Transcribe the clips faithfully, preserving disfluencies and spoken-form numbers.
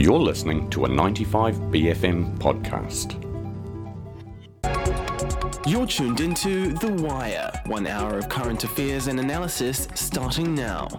You're listening to a ninety-five B F M podcast. You're tuned into The Wire, one hour of current affairs and analysis starting now.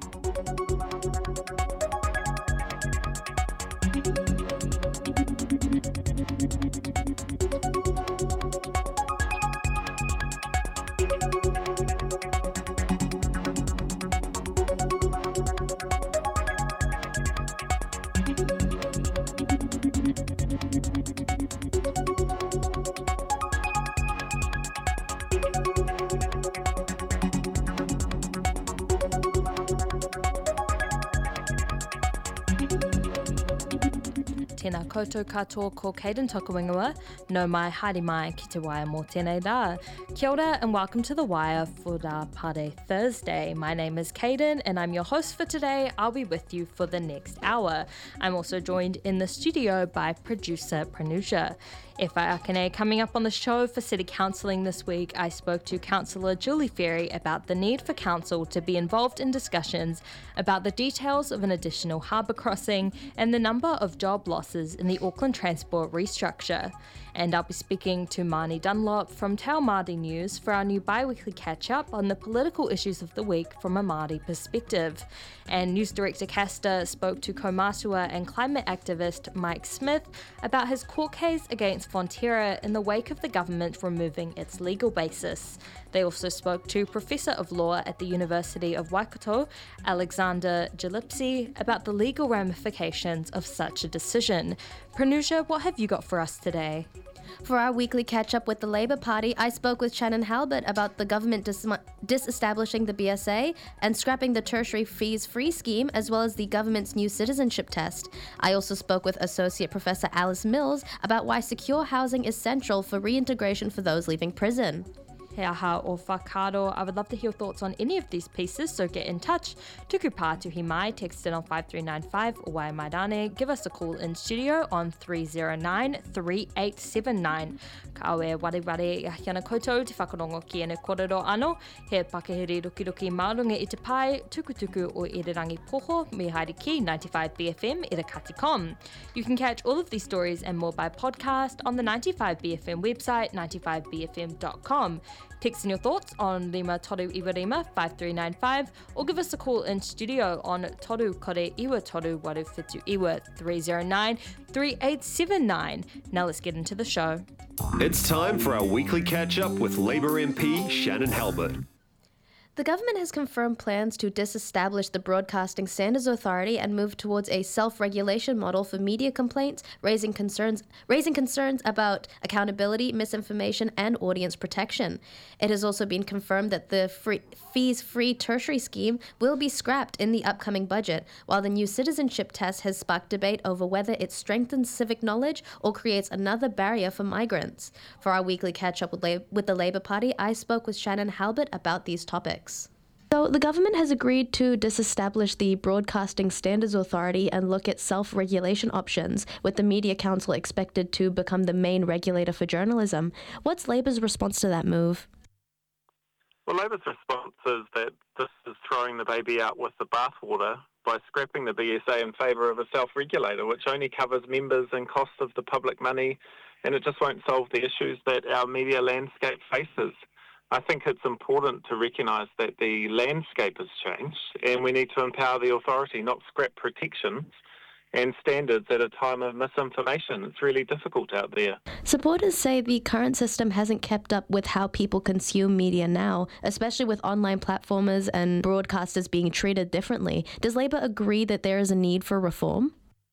Tēnā koutou katoa ko Caden Tokawingawa, no mai haere mai ki te Wire mō tēnei rā. Kia ora and welcome to The Wire for Rā Pare Thursday. My name is Caden and I'm your host for today. I'll be with you for the next hour. I'm also joined in the studio by producer Pranusha. E whai akane, coming up on the show for City Counselling this week, I spoke to Councillor Julie Ferry about the need for Council to be involved in discussions about the details of an additional harbour crossing and the number of job losses in the Auckland Transport restructure. And I'll be speaking to Marnie Dunlop from Te Ao Māori News for our new bi-weekly catch-up on the political issues of the week from a Māori perspective. And News Director Castor spoke to Kaumatua and climate activist Mike Smith about his court case against Fonterra in the wake of the government removing its legal basis. They also spoke to Professor of Law at the University of Waikato, Alexander Gillespie, about the legal ramifications of such a decision. Pranusha, what have you got for us today? For our weekly catch-up with the Labour Party, I spoke with Shannon Halbert about the government dis- disestablishing the B S A and scrapping the tertiary fees-free scheme, as well as the government's new citizenship test. I also spoke with Associate Professor Alice Mills about why secure housing is central for reintegration for those leaving prison. He aha o whakaaro. I would love to hear your thoughts on any of these pieces, so get in touch. Tuku pātuhi mai, text in on five three nine five or Wai Mai Rane. Give us a call in studio on three oh nine, three eight seven nine. Ka aue ware ware i hiana koutou te whakarongo ki ene korero ano. He pakehiri ruki ruki maurunga i te pai, tuku tuku o Irirangi Poho, me haere ki ninety-five B F M Irakati com. You can catch all of these stories and more by podcast on the ninety-five B F M website, ninety-five b f m dot com. Text in your thoughts on Rima Toru Iwa Rima five three nine five or give us a call in studio on Toru Kore Iwa Toru Waru Fitu Iwa three oh nine, three eight seven nine. Now let's get into the show. It's time for our weekly catch-up with Labour M P Shannon Halbert. The government has confirmed plans to disestablish the Broadcasting Standards Authority and move towards a self-regulation model for media complaints, raising concerns raising concerns about accountability, misinformation, and audience protection. It has also been confirmed that the free, fees-free tertiary scheme will be scrapped in the upcoming budget, while the new citizenship test has sparked debate over whether it strengthens civic knowledge or creates another barrier for migrants. For our weekly catch-up with, La- with the Labour Party, I spoke with Shannon Halbert about these topics. So the government has agreed to disestablish the Broadcasting Standards Authority and look at self-regulation options, with the Media Council expected to become the main regulator for journalism. What's Labour's response to that move? Well, Labour's response is that this is throwing the baby out with the bathwater by scrapping the B S A in favour of a self-regulator, which only covers members and costs of the public money, and it just won't solve the issues that our media landscape faces. I think it's important to recognise that the landscape has changed and we need to empower the authority, not scrap protections and standards at a time of misinformation. It's really difficult out there. Supporters say the current system hasn't kept up with how people consume media now, especially with online platformers and broadcasters being treated differently. Does Labour agree that there is a need for reform?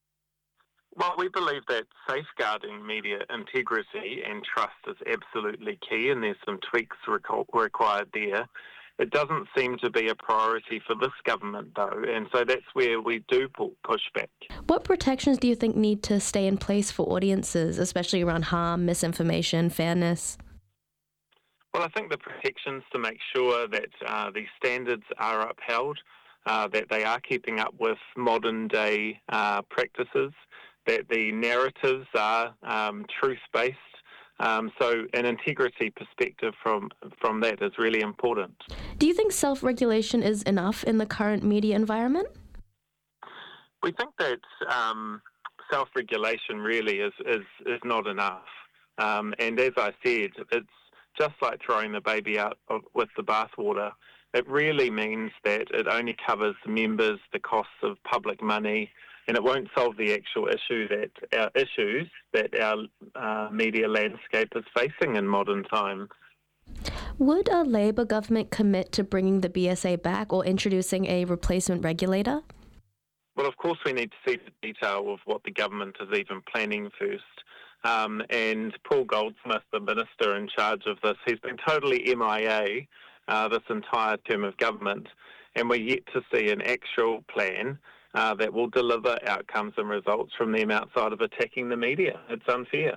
Well, we believe that safeguarding media integrity and trust is absolutely key, and there's some tweaks reco- required there. It doesn't seem to be a priority for this government, though, and so that's where we do push back. What protections do you think need to stay in place for audiences, especially around harm, misinformation, fairness? Well, I think the protections to make sure that uh, these standards are upheld, uh, that they are keeping up with modern-day uh, practices, that the narratives are um, truth-based. Um, so an integrity perspective from, from that is really important. Do you think self-regulation is enough in the current media environment? We think that um, self-regulation really is, is, is not enough. Um, and as I said, it's just like throwing the baby out of, with the bathwater. It really means that it only covers members, the costs of public money, and it won't solve the actual issue that our issues that our uh, media landscape is facing in modern times. Would a Labour government commit to bringing the B S A back or introducing a replacement regulator? Well, of course, we need to see the detail of what the government is even planning first. Um, and Paul Goldsmith, the minister in charge of this, he's been totally M I A uh, this entire term of government, and we're yet to see an actual plan uh, that will deliver outcomes and results from them outside of attacking the media. It's unfair.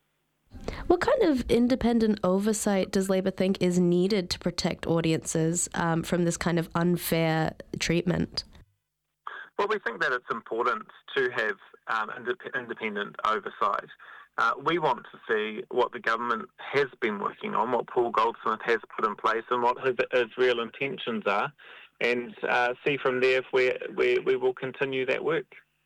What kind of independent oversight does Labour think is needed to protect audiences um, from this kind of unfair treatment? Well, we think that it's important to have um, indep- independent oversight. Uh, we want to see what the government has been working on, what Paul Goldsmith has put in place, and what his, his real intentions are, and uh, see from there if we we we will continue that work.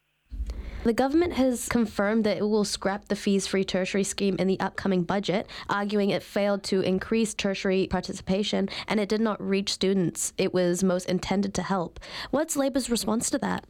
The government has confirmed that it will scrap the fees-free tertiary scheme in the upcoming budget, arguing it failed to increase tertiary participation and it did not reach students it was most intended to help. What's Labour's response to that?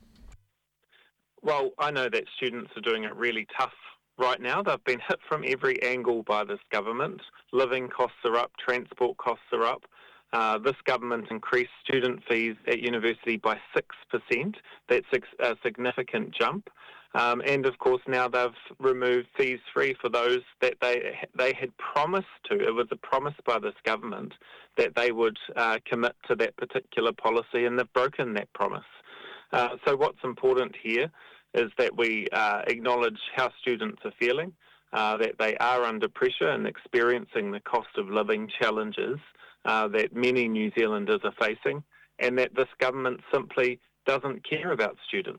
Well, I know that students are doing it really tough right now. They've been hit from every angle by this government. Living costs are up, transport costs are up. Uh, this government increased student fees at university by six percent. That's a significant jump. Um, and, of course, now they've removed fees-free for those that they they had promised to. It was a promise by this government that they would uh, commit to that particular policy, and they've broken that promise. Uh, so what's important here is that we uh, acknowledge how students are feeling, uh, that they are under pressure and experiencing the cost of living challenges uh, that many New Zealanders are facing, and that this government simply doesn't care about students.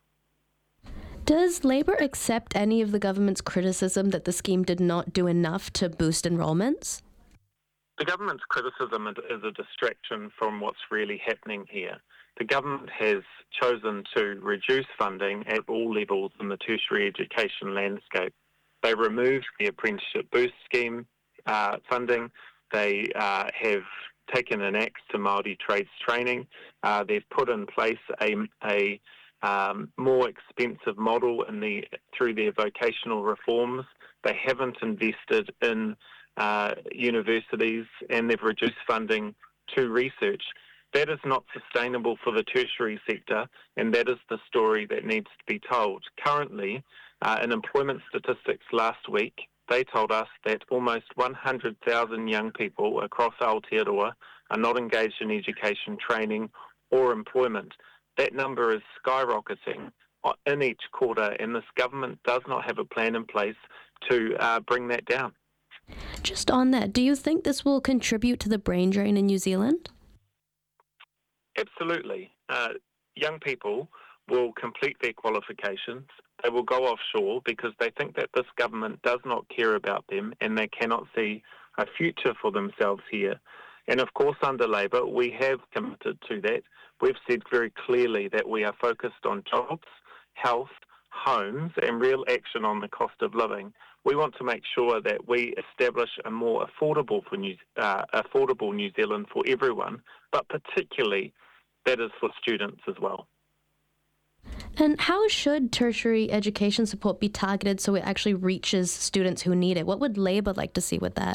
Does Labour accept any of the government's criticism that the scheme did not do enough to boost enrolments? The government's criticism is a distraction from what's really happening here. The government has chosen to reduce funding at all levels in the tertiary education landscape. They removed the Apprenticeship Boost Scheme uh, funding. They uh, have taken an axe to Māori trades training. Uh, they've put in place a, a um, more expensive model in the through their vocational reforms. They haven't invested in uh, universities, and they've reduced funding to research. That is not sustainable for the tertiary sector, and that is the story that needs to be told. Currently, uh, in employment statistics last week, they told us that almost one hundred thousand young people across Aotearoa are not engaged in education, training or employment. That number is skyrocketing in each quarter, and this government does not have a plan in place to uh, bring that down. Just on that, do you think this will contribute to the brain drain in New Zealand? Absolutely. Uh, young people will complete their qualifications. They will go offshore because they think that this government does not care about them and they cannot see a future for themselves here. And of course, under Labour, we have committed to that. We've said very clearly that we are focused on jobs, health, homes, and real action on the cost of living. We want to make sure that we establish a more affordable for New, uh, affordable New Zealand for everyone, but particularly that is for students as well. And how should tertiary education support be targeted so it actually reaches students who need it? What would Labour like to see with that?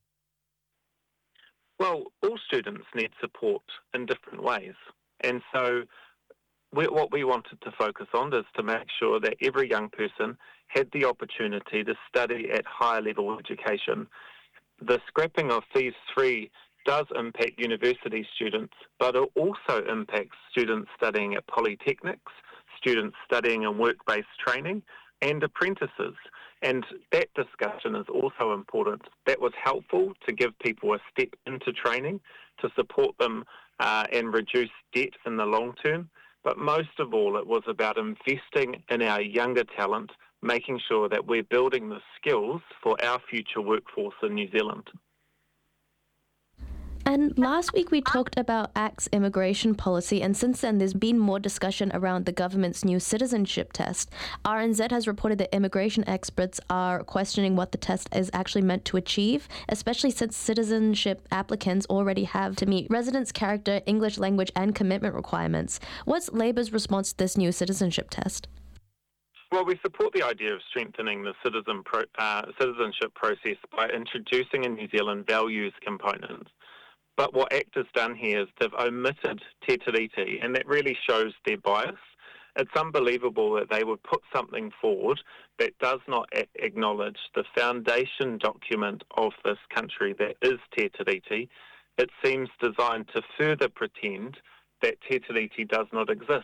Well, all students need support in different ways. And so we, what we wanted to focus on is to make sure that every young person had the opportunity to study at higher level education. The scrapping of fees free does impact university students, but it also impacts students studying at polytechnics, students studying in work-based training, and apprentices. And that discussion is also important. That was helpful to give people a step into training, to support them uh, and reduce debt in the long term. But most of all, it was about investing in our younger talent, making sure that we're building the skills for our future workforce in New Zealand. And last week we talked about A C T's immigration policy, and since then there's been more discussion around the government's new citizenship test. R N Z has reported that immigration experts are questioning what the test is actually meant to achieve, especially since citizenship applicants already have to meet residence character, English language, and commitment requirements. What's Labour's response to this new citizenship test? Well, we support the idea of strengthening the citizen pro, uh, citizenship process by introducing a New Zealand values component. But what A C T has done here is they've omitted Te Tiriti, and that really shows their bias. It's unbelievable that they would put something forward that does not a- acknowledge the foundation document of this country that is Te Tiriti. It seems designed to further pretend that Te Tiriti does not exist.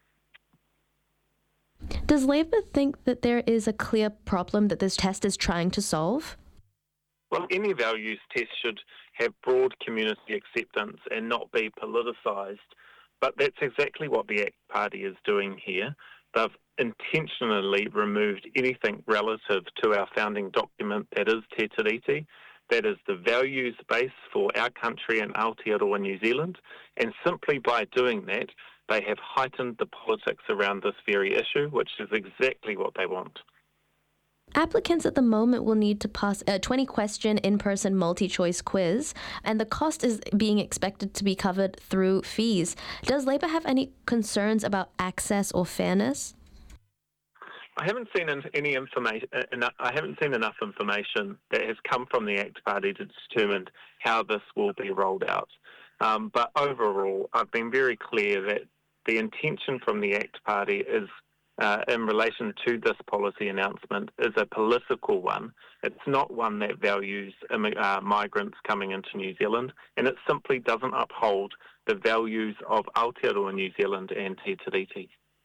Does Labour think that there is a clear problem that this test is trying to solve? Well, any values test should have broad community acceptance and not be politicised. But that's exactly what the A C T Party is doing here. They've intentionally removed anything relative to our founding document that is Te Tiriti, that is the values base for our country and Aotearoa New Zealand, and simply by doing that, they have heightened the politics around this very issue, which is exactly what they want. Applicants at the moment will need to pass a twenty-question in-person multi-choice quiz, and the cost is being expected to be covered through fees. Does Labour have any concerns about access or fairness? I haven't seen any information. I haven't seen enough information that has come from the A C T Party to determine how this will be rolled out. Um, but overall, I've been very clear that the intention from the A C T Party is, uh, in relation to this policy announcement, is a political one. It's not one that values uh, migrants coming into New Zealand, and it simply doesn't uphold the values of Aotearoa New Zealand and Te Tiriti.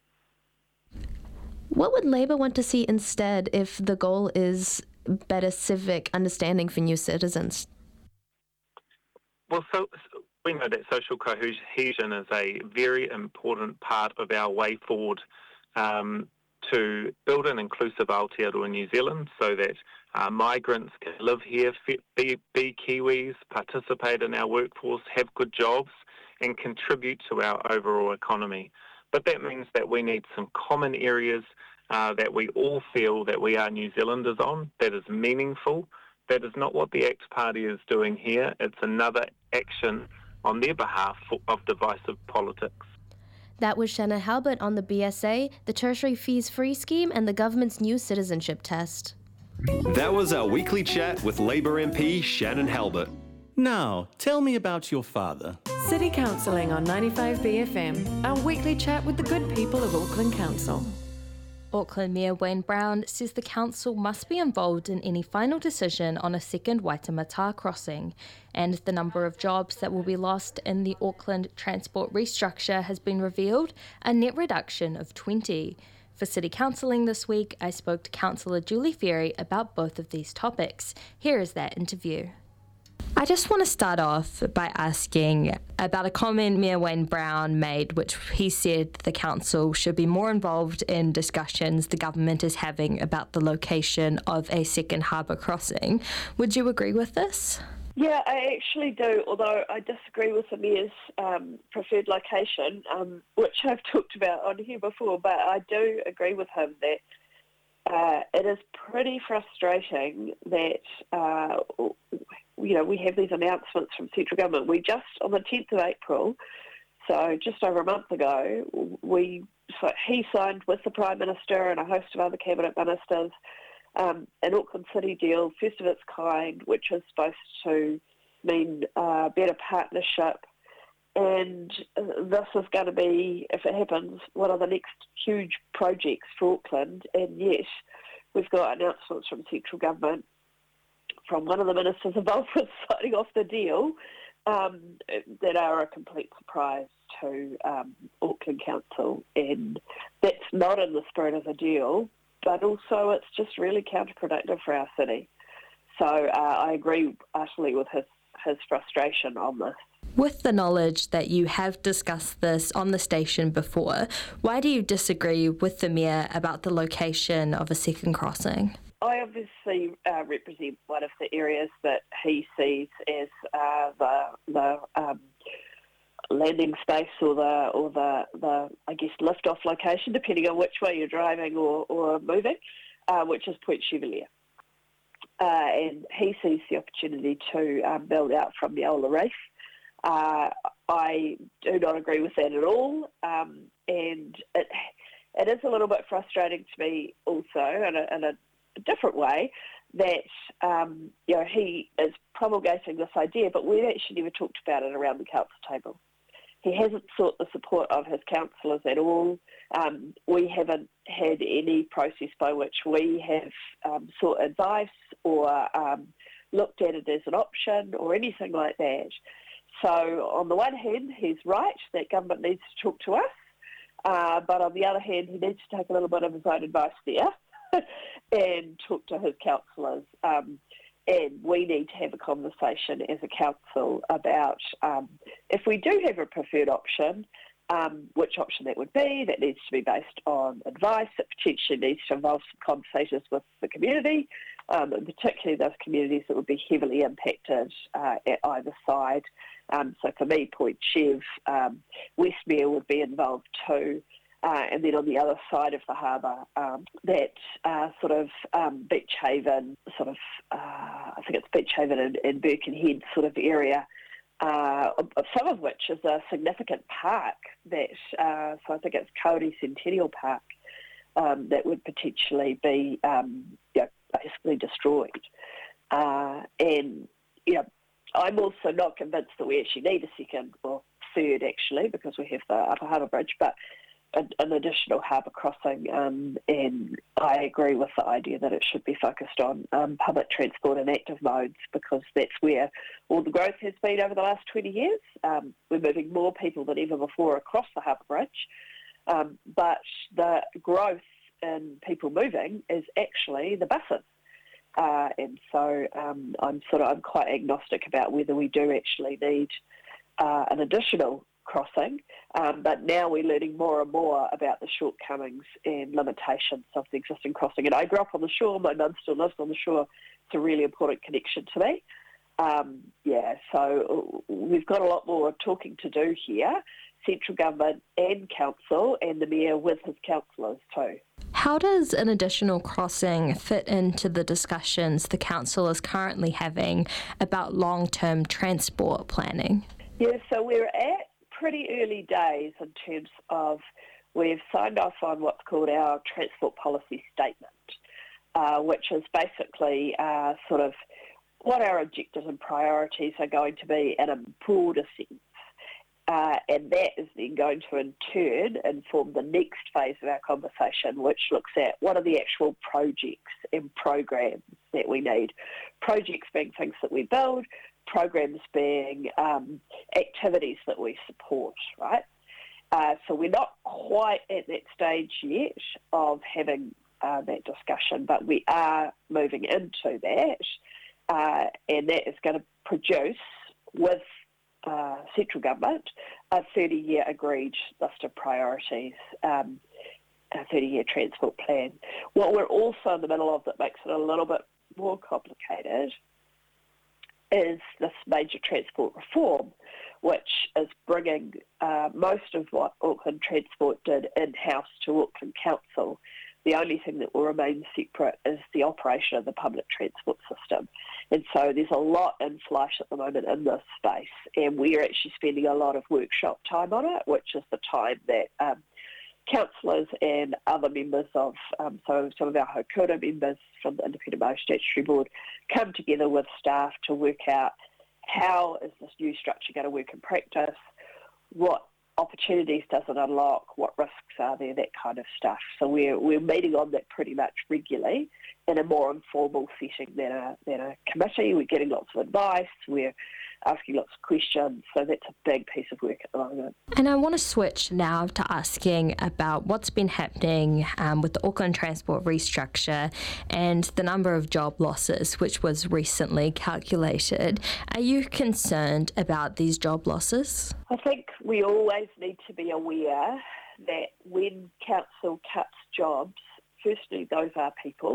What would Labour want to see instead if the goal is better civic understanding for new citizens? Well, so we know that social cohesion is a very important part of our way forward um, to build an inclusive Aotearoa New Zealand so that uh, migrants can live here, be, be Kiwis, participate in our workforce, have good jobs, and contribute to our overall economy. But that means that we need some common areas uh, that we all feel that we are New Zealanders on, that is meaningful. That is not what the A C T Party is doing here. It's another action on their behalf of divisive politics. That was Shannon Halbert on the B S A, the Tertiary Fees Free Scheme, and the government's new citizenship test. That was our weekly chat with Labour M P Shannon Halbert. Now, tell me about your father. City Counselling on ninety-five B F M, our weekly chat with the good people of Auckland Council. Auckland Mayor Wayne Brown says the council must be involved in any final decision on a second Waitemata crossing, and the number of jobs that will be lost in the Auckland transport restructure has been revealed, a net reduction of twenty. For City Counselling this week, I spoke to Councillor Julie Ferry about both of these topics. Here is that interview. I just want to start off by asking about a comment Mayor Wayne Brown made, which he said the council should be more involved in discussions the government is having about the location of a second harbour crossing. Would you agree with this? Yeah, I actually do, although I disagree with the Mayor's um, preferred location, um, which I've talked about on here before, but I do agree with him that uh, it is pretty frustrating that uh, you know, we have these announcements from central government. We just, on the tenth of April, so just over a month ago, we so he signed with the Prime Minister and a host of other Cabinet Ministers um, an Auckland City deal, first of its kind, which is supposed to mean uh, better partnership. And this is going to be, if it happens, one of the next huge projects for Auckland. And yet, we've got announcements from central government, from one of the ministers involved with signing off the deal, um, that are a complete surprise to um, Auckland Council. And that's not in the spirit of the deal, but also it's just really counterproductive for our city. So uh, I agree utterly with his, his frustration on this. With the knowledge that you have discussed this on the station before, why do you disagree with the Mayor about the location of a second crossing? I obviously uh, represent one of the areas that he sees as uh, the the um, landing space or the or the, the I guess lift off location, depending on which way you're driving or, or moving, uh, which is Point Chevalier. Uh, and he sees the opportunity to um, build out from the Eola Reef. Uh, I do not agree with that at all, um, and it it is a little bit frustrating to me also in a, in a different way that um, you know he is promulgating this idea, but we've actually never talked about it around the council table. He hasn't sought the support of his councillors at all. Um, we haven't had any process by which we have um, sought advice or um, looked at it as an option or anything like that. So on the one hand, he's right that government needs to talk to us, uh, but on the other hand, he needs to take a little bit of his own advice there and talk to his councillors. Um, And we need to have a conversation as a council about um, if we do have a preferred option, um, which option that would be. That needs to be based on advice. It potentially needs to involve some conversations with the community, um, and particularly those communities that would be heavily impacted uh, at either side. Um, so for me, Point Chev, um, Westmere would be involved too. Uh, and then on the other side of the harbour, um, that uh, sort of um, Beach Haven, sort of, uh, I think it's Beach Haven and, and Birkenhead sort of area, uh, of, of some of which is a significant park that, uh, so I think it's Kauri Centennial Park, um, that would potentially be um, you know, basically destroyed. Uh, and, you know, I'm also not convinced that we actually need a second or third, actually, because we have the Upper Harbour Bridge, but an additional harbour crossing, um, and I agree with the idea that it should be focused on um, public transport and active modes, because that's where all the growth has been over the last twenty years. Um, we're moving more people than ever before across the Harbour Bridge, um, but the growth in people moving is actually the buses. Uh, and so um, I'm sort of I'm quite agnostic about whether we do actually need uh, an additional crossing, um, but now we're learning more and more about the shortcomings and limitations of the existing crossing. And I grew up on the shore, my mum still lives on the shore. It's a really important connection to me. Um, yeah, so we've got a lot more talking to do here, central government and council, and the mayor with his councillors too. How does an additional crossing fit into the discussions the council is currently having about long-term transport planning? Yeah, so we're at pretty early days in terms of we've signed off on what's called our transport policy statement, uh, which is basically uh, sort of what our objectives and priorities are going to be in a broader sense. Uh, and that is then going to in turn inform the next phase of our conversation, which looks at what are the actual projects and programs that we need. Projects being things that we build, programs being um, activities that we support, right? Uh, so we're not quite at that stage yet of having uh, that discussion, but we are moving into that, uh, and that is going to produce with uh, central government a thirty-year agreed list of priorities, um, a thirty-year transport plan. What we're also in the middle of that makes it a little bit more complicated is this major transport reform, which is bringing uh, most of what Auckland Transport did in-house to Auckland Council. The only thing that will remain separate is the operation of the public transport system. And so there's a lot in flight at the moment in this space, and we're actually spending a lot of workshop time on it, which is the time that um, councillors and other members of, um, so some of our Haukura members from the Independent Motor Statutory Board come together with staff to work out how is this new structure going to work in practice, what opportunities does it unlock, what risks are there, that kind of stuff. So we're we're meeting on that pretty much regularly in a more informal setting than a, than a committee. We're getting lots of advice, we're asking lots of questions, so that's a big piece of work at the moment. And I want to switch now to asking about what's been happening um, with the Auckland Transport restructure and the number of job losses, which was recently calculated. Are you concerned about these job losses? I think we always need to be aware that when council cuts jobs, firstly, those are people,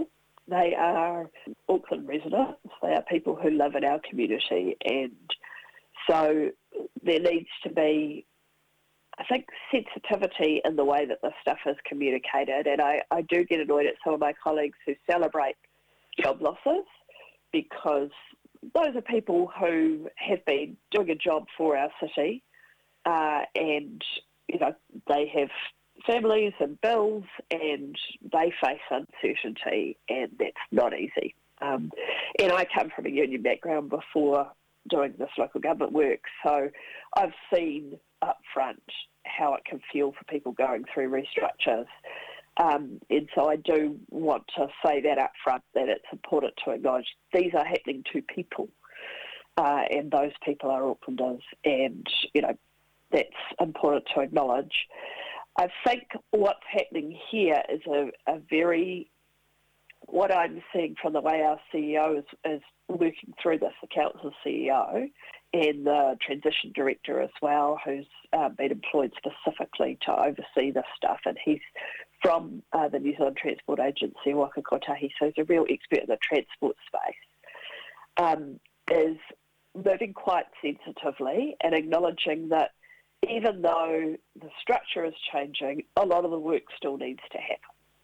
They are Auckland residents. They are people who live in our community, and so there needs to be, I think, sensitivity in the way that this stuff is communicated. And I, I do get annoyed at some of my colleagues who celebrate job losses, because those are people who have been doing a job for our city, uh, and you know they have families and bills, and they face uncertainty, and that's not easy. Um, and I come from a union background before doing this local government work, so I've seen up front how it can feel for people going through restructures. Um, and so I do want to say that up front, that it's important to acknowledge these are happening to people, uh, and those people are Aucklanders, and, you know, that's important to acknowledge. I think what's happening here is a, a very, what I'm seeing from the way our C E O is, is working through this, the council C E O, and the transition director as well, who's uh, been employed specifically to oversee this stuff, and he's from uh, the New Zealand Transport Agency, Waka Kotahi, so he's a real expert in the transport space, um, is moving quite sensitively and acknowledging that even though the structure is changing, a lot of the work still needs to happen.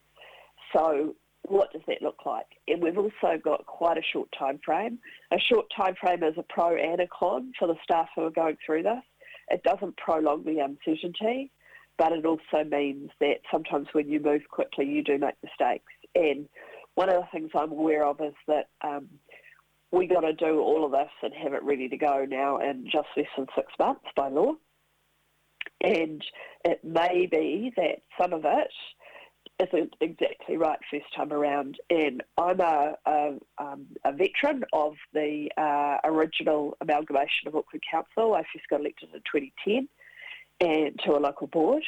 So what does that look like? And we've also got quite a short time frame. A short time frame is a pro and a con for the staff who are going through this. It doesn't prolong the uncertainty, but it also means that sometimes when you move quickly, you do make mistakes. And one of the things I'm aware of is that um, we got to do all of this and have it ready to go now in just less than six months by law. And it may be that some of it isn't exactly right first time around. And I'm a, a, um, a veteran of the uh, original amalgamation of Auckland Council. I first got elected in twenty ten and to a local board.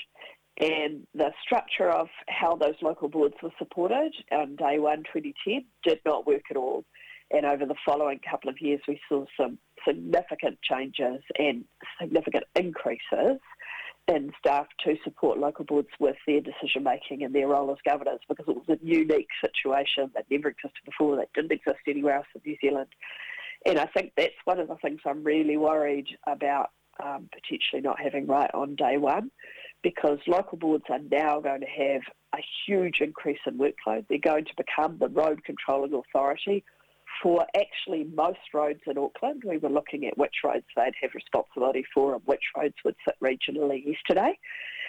And the structure of how those local boards were supported on day one, twenty ten, did not work at all. And over the following couple of years, we saw some significant changes and significant increases in staff to support local boards with their decision-making and their role as governors, because it was a unique situation that never existed before, that didn't exist anywhere else in New Zealand. And I think that's one of the things I'm really worried about um, potentially not having right on day one, because local boards are now going to have a huge increase in workload. They're going to become the road controlling authority for actually most roads in Auckland. We were looking at which roads they'd have responsibility for and which roads would sit regionally yesterday.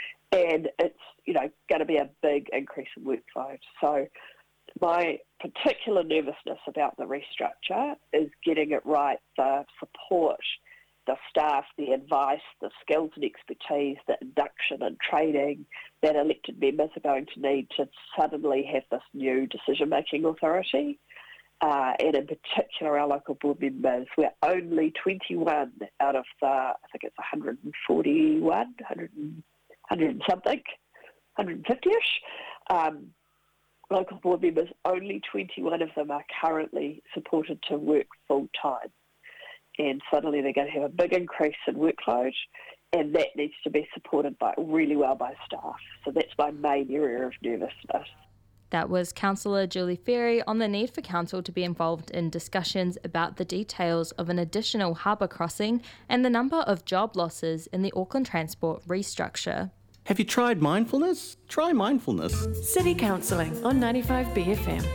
And it's, you know, going to be a big increase in workload. So my particular nervousness about the restructure is getting it right, the support, the staff, the advice, the skills and expertise, the induction and training that elected members are going to need to suddenly have this new decision-making authority. Uh, and in particular, our local board members, we're only twenty-one out of the, I think it's one hundred forty-one, one hundred, one hundred and something, one hundred fifty-ish. Um, local board members, only twenty-one of them are currently supported to work full-time. And suddenly they're going to have a big increase in workload, and that needs to be supported by really well by staff. So that's my main area of nervousness. That was Councillor Julie Ferry on the need for Council to be involved in discussions about the details of an additional harbour crossing and the number of job losses in the Auckland Transport restructure. Have you tried mindfulness? Try mindfulness. City Counselling on ninety-five B F M.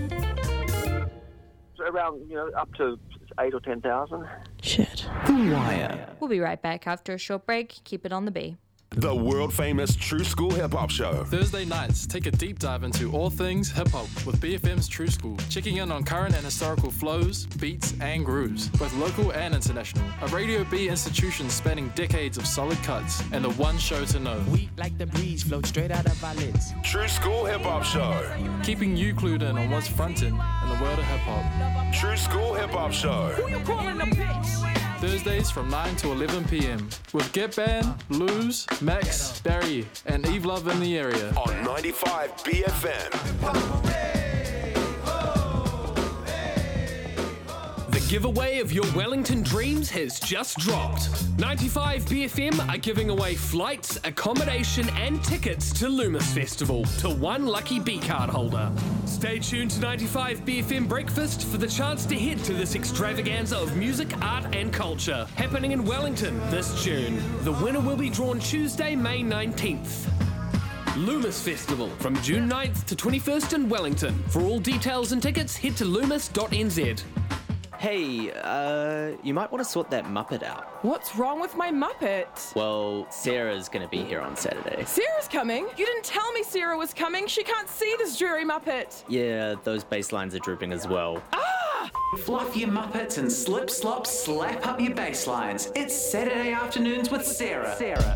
Around, you know, up to eight or ten thousand. Shit. The Wire. We'll be right back after a short break. Keep it on the B. The world-famous True School Hip Hop Show. Thursday nights, take a deep dive into all things hip-hop with B F M's True School, checking in on current and historical flows, beats and grooves, both local and international. A Radio B institution spanning decades of solid cuts, and the one show to know. We like the breeze, float straight out of our lids. True School Hip Hop Show. Keeping you clued in on what's frontin' in the world of hip-hop. True School Hip Hop Show. Who you calling the bitch? Thursdays from nine to eleven p.m. with Get Band, Luz, Max, Barry, and Eve Love in the area. On ninety-five B F M. The giveaway of your Wellington dreams has just dropped. ninety-five B F M are giving away flights, accommodation and tickets to Loomis Festival to one lucky B-card holder. Stay tuned to ninety-five B F M Breakfast for the chance to head to this extravaganza of music, art and culture happening in Wellington this June. The winner will be drawn Tuesday, May nineteenth. Loomis Festival from June ninth to twenty-first in Wellington. For all details and tickets, head to loomis dot n z. Hey, uh, you might want to sort that Muppet out. What's wrong with my Muppet? Well, Sarah's going to be here on Saturday. Sarah's coming? You didn't tell me Sarah was coming. She can't see this dreary Muppet. Yeah, those bass lines are drooping as well. Ah! Fluff your Muppets and slip, slop, slap up your bass lines. It's Saturday Afternoons with Sarah. Sarah.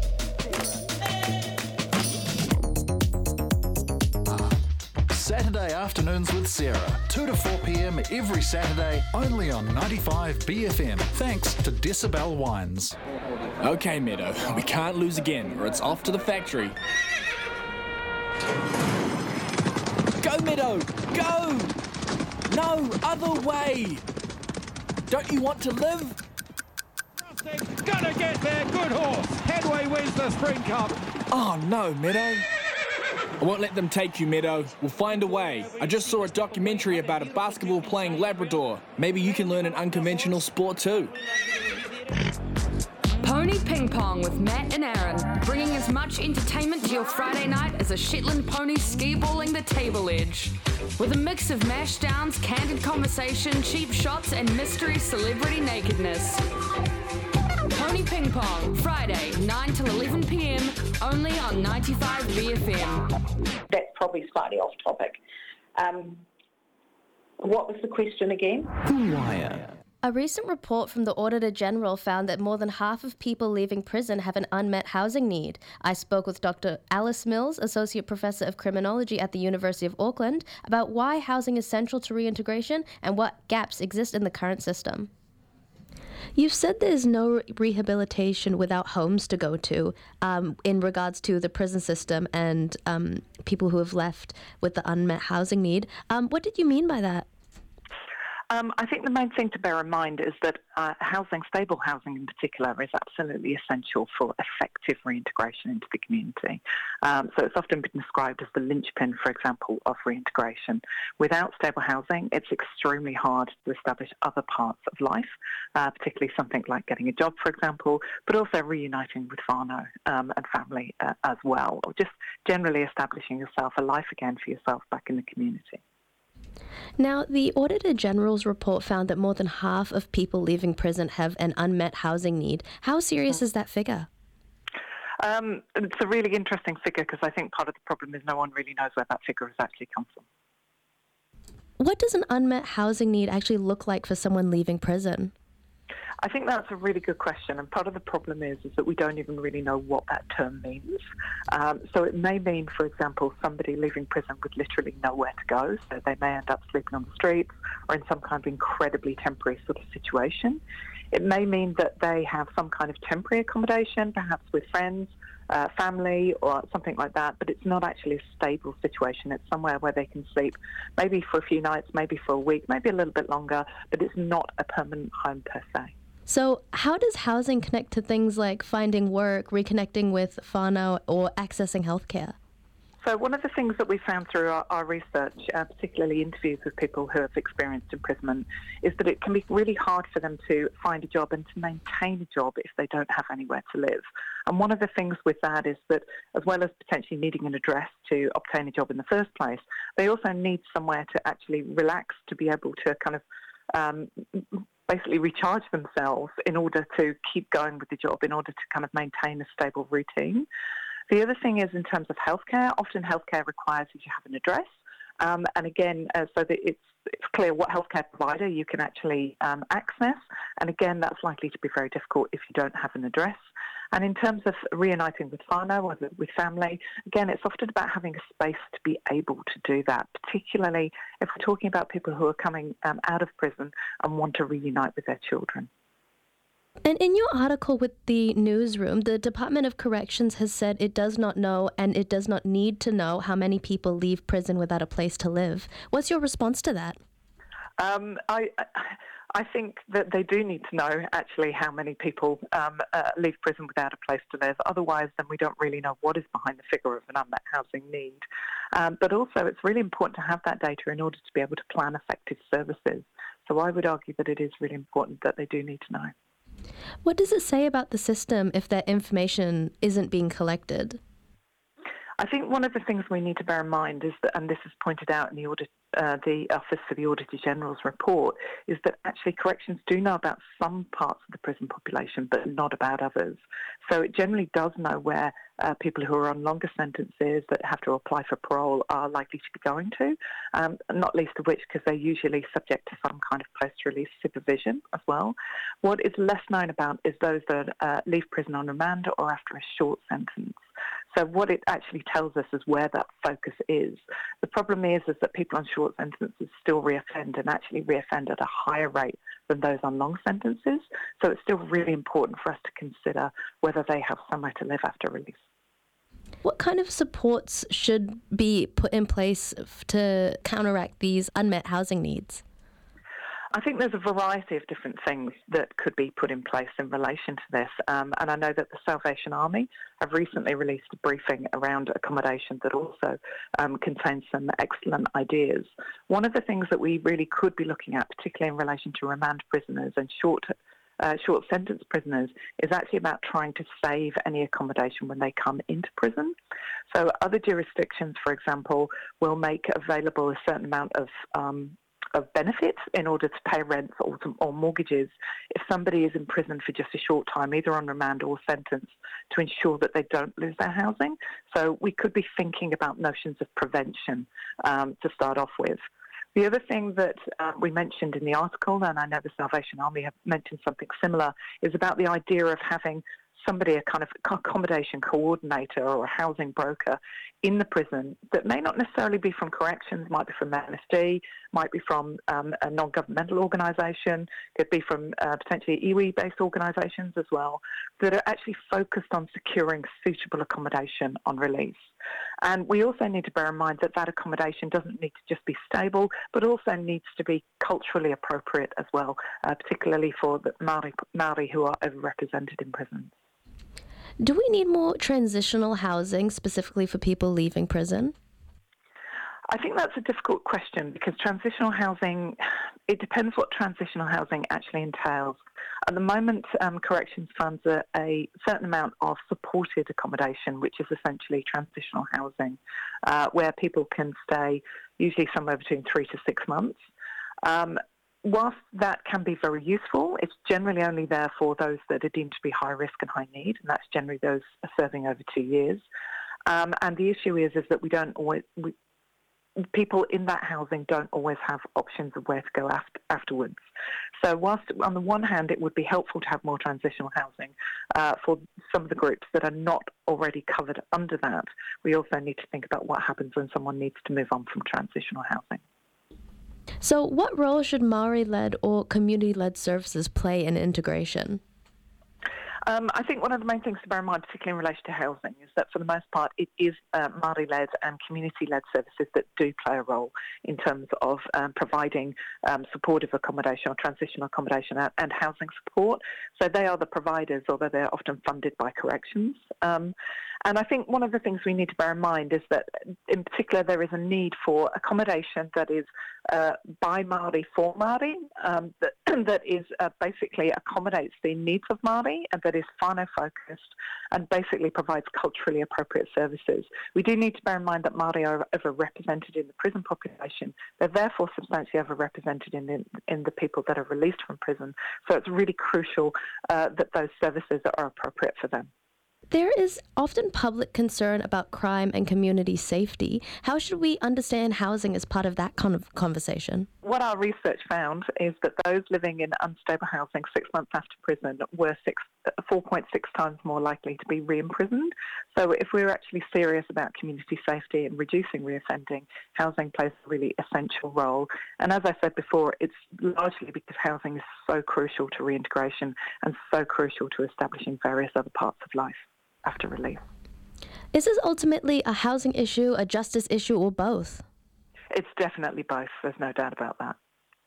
Saturday Afternoons with Sarah, two to four p.m. every Saturday, only on ninety-five B F M, thanks to Decibel Wines. Okay, Meadow, we can't lose again, or it's off to the factory. Go, Meadow, go! No, other way! Don't you want to live? Gonna get there, good horse. Headway wins the Spring Cup. Oh no, Meadow. I won't let them take you, Meadow. We'll find a way. I just saw a documentary about a basketball-playing Labrador. Maybe you can learn an unconventional sport too. Pony Ping Pong with Matt and Aaron, bringing as much entertainment to your Friday night as a Shetland pony ski-balling the table edge. With a mix of mash downs, candid conversation, cheap shots and mystery celebrity nakedness. Pony Ping Pong, Friday, nine till eleven p.m, only on ninety-five B F M. That's probably slightly off topic. Um, what was the question again? The Wire. A recent report from the Auditor General found that more than half of people leaving prison have an unmet housing need. I spoke with Doctor Alice Mills, Associate Professor of Criminology at the University of Auckland, about why housing is central to reintegration and what gaps exist in the current system. You've said there's no rehabilitation without homes to go to um, in regards to the prison system and um, people who have left with the unmet housing need. Um, what did you mean by that? Um, I think the main thing to bear in mind is that uh, housing, stable housing in particular, is absolutely essential for effective reintegration into the community. Um, so it's often been described as the linchpin, for example, of reintegration. Without stable housing, it's extremely hard to establish other parts of life, uh, particularly something like getting a job, for example, but also reuniting with whānau um, and family uh, as well, or just generally establishing yourself a life again for yourself back in the community. Now, the Auditor General's report found that more than half of people leaving prison have an unmet housing need. How serious is that figure? Um, it's a really interesting figure because I think part of the problem is no one really knows where that figure has actually come from. What does an unmet housing need actually look like for someone leaving prison? I think that's a really good question, and part of the problem is, is that we don't even really know what that term means. Um, so it may mean, for example, somebody leaving prison with literally nowhere to go, so they may end up sleeping on the streets or in some kind of incredibly temporary sort of situation. It may mean that they have some kind of temporary accommodation, perhaps with friends, uh, family or something like that, but it's not actually a stable situation. It's somewhere where they can sleep maybe for a few nights, maybe for a week, maybe a little bit longer, but it's not a permanent home per se. So how does housing connect to things like finding work, reconnecting with whānau, or accessing healthcare? So one of the things that we found through our, our research, uh, particularly interviews with people who have experienced imprisonment, is that it can be really hard for them to find a job and to maintain a job if they don't have anywhere to live. And one of the things with that is that, as well as potentially needing an address to obtain a job in the first place, they also need somewhere to actually relax, to be able to kind of um, basically recharge themselves in order to keep going with the job, in order to kind of maintain a stable routine. The other thing is in terms of healthcare, often healthcare requires that you have an address. Um, and again, uh, so that it's, it's clear what healthcare provider you can actually um, access. And again, that's likely to be very difficult if you don't have an address. And in terms of reuniting with whānau or with family, again, it's often about having a space to be able to do that, particularly if we're talking about people who are coming um, out of prison and want to reunite with their children. And in your article with the newsroom, the Department of Corrections has said it does not know and it does not need to know how many people leave prison without a place to live. What's your response to that? Um, I, I think that they do need to know actually how many people um, uh, leave prison without a place to live. Otherwise, then we don't really know what is behind the figure of an unmet housing need. Um, but also, it's really important to have that data in order to be able to plan effective services. So I would argue that it is really important that they do need to know. What does it say about the system if that information isn't being collected? I think one of the things we need to bear in mind is that, and this is pointed out in the audit, uh, the Office for the Auditor General's report, is that actually corrections do know about some parts of the prison population, but not about others. So it generally does know where uh, people who are on longer sentences that have to apply for parole are likely to be going to, um, not least of which because they're usually subject to some kind of post-release supervision as well. What is less known about is those that uh, leave prison on remand or after a short sentence. So what it actually tells us is where that focus is. The problem is, is that people on short sentences still reoffend and actually reoffend at a higher rate than those on long sentences. So it's still really important for us to consider whether they have somewhere to live after release. What kind of supports should be put in place to counteract these unmet housing needs? I think there's a variety of different things that could be put in place in relation to this. Um, and I know that the Salvation Army have recently released a briefing around accommodation that also um, contains some excellent ideas. One of the things that we really could be looking at, particularly in relation to remand prisoners and short Uh, short sentence prisoners, is actually about trying to save any accommodation when they come into prison. So other jurisdictions, for example, will make available a certain amount of um, of benefits in order to pay rents or, or mortgages if somebody is in prison for just a short time, either on remand or sentence, to ensure that they don't lose their housing. So we could be thinking about notions of prevention um, to start off with. The other thing that uh, we mentioned in the article, and I know the Salvation Army have mentioned something similar, is about the idea of having somebody, a kind of accommodation coordinator or a housing broker in the prison that may not necessarily be from corrections, might be from M S D, might be from um, a non-governmental organisation, could be from uh, potentially iwi-based organisations as well, that are actually focused on securing suitable accommodation on release. And we also need to bear in mind that that accommodation doesn't need to just be stable, but also needs to be culturally appropriate as well, uh, particularly for the Maori, Maori who are overrepresented in prisons. Do we need more transitional housing specifically for people leaving prison? I think that's a difficult question because transitional housing, it depends what transitional housing actually entails. At the moment, um, corrections funds a, a certain amount of supported accommodation, which is essentially transitional housing, uh, where people can stay usually somewhere between three to six months. Um, Whilst that can be very useful, it's generally only there for those that are deemed to be high risk and high need, and that's generally those serving over two years. Um, and the issue is, is that we don't always, we, people in that housing don't always have options of where to go after, afterwards. So whilst on the one hand it would be helpful to have more transitional housing uh, for some of the groups that are not already covered under that, we also need to think about what happens when someone needs to move on from transitional housing. So what role should Maori-led or community-led services play in integration? Um, I think one of the main things to bear in mind, particularly in relation to housing, is that for the most part it is uh, Māori-led and community-led services that do play a role in terms of um, providing um, supportive accommodation or transitional accommodation and, and housing support. So they are the providers, although they're often funded by corrections. Um, and I think one of the things we need to bear in mind is that in particular there is a need for accommodation that is uh, by Māori for Māori, um, that, that is uh, basically accommodates the needs of Māori and that is whānau focused and basically provides culturally appropriate services. We do need to bear in mind that Māori are overrepresented in the prison population. They're therefore substantially overrepresented in the, in the people that are released from prison. So it's really crucial uh, that those services are appropriate for them. There is often public concern about crime and community safety. How should we understand housing as part of that kind of conversation? What our research found is that those living in unstable housing six months after prison were six, four point six times more likely to be re-imprisoned. So if we're actually serious about community safety and reducing reoffending, housing plays a really essential role. And as I said before, it's largely because housing is so crucial to reintegration and so crucial to establishing various other parts of life after release. Is this ultimately a housing issue, a justice issue, or both? It's definitely both. There's no doubt about that.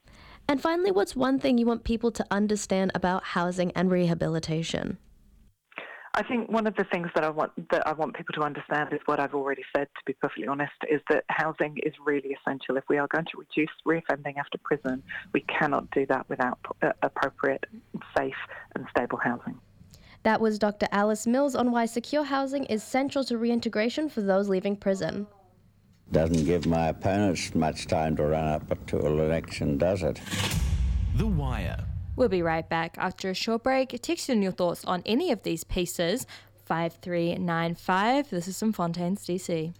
And finally, what's one thing you want people to understand about housing and rehabilitation? I think one of the things that I want that I want people to understand is what I've already said, to be perfectly honest, is that housing is really essential. If we are going to reduce reoffending after prison, we cannot do that without uh, appropriate, safe and stable housing. That was Doctor Alice Mills on why secure housing is central to reintegration for those leaving prison. Doesn't give my opponents much time to run up to an election, does it? The Wire. We'll be right back after a short break. Text in your thoughts on any of these pieces. five three nine five. This is from Fontaines, D C.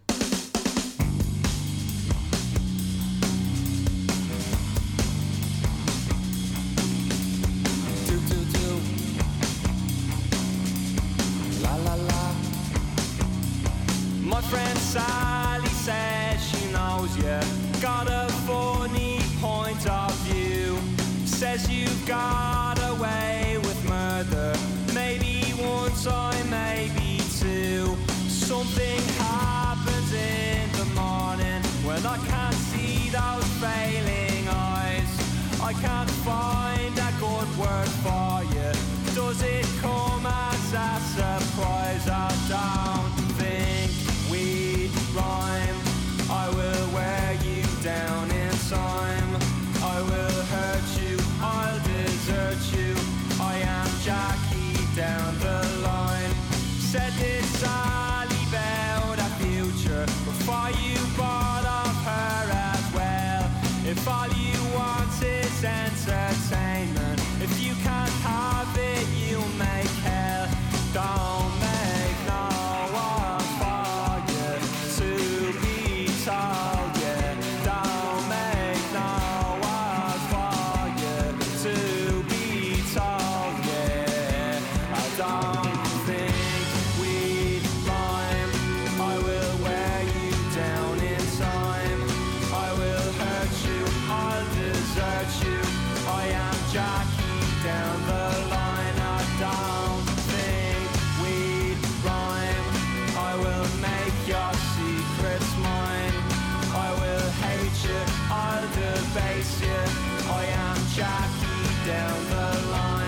My friend Sally says she knows you got a funny point of view. Says you got away with murder, maybe one time, maybe two. Something happens in the morning when I can't see those failing eyes. I can't find a good word for you. Does it come as a surprise? I don't think we'd rhyme. I will wear you down in time. I will hurt you, I'll desert you. I am Jackie down the line. Said this Sally about a future before you bought off her as well. If all you want is entertainment, if you can't have it, you'll make hell. Don't make no one for you to be told, yeah. Don't make no one for you to be told, yeah. I don't think we'd rhyme. I will wear you down in time. I will hurt you, I'll desert you. I am Jackie down the line. I don't think we'd rhyme. I will make your secrets mine. I will hate you, I'll debase you. I am Jackie down the line.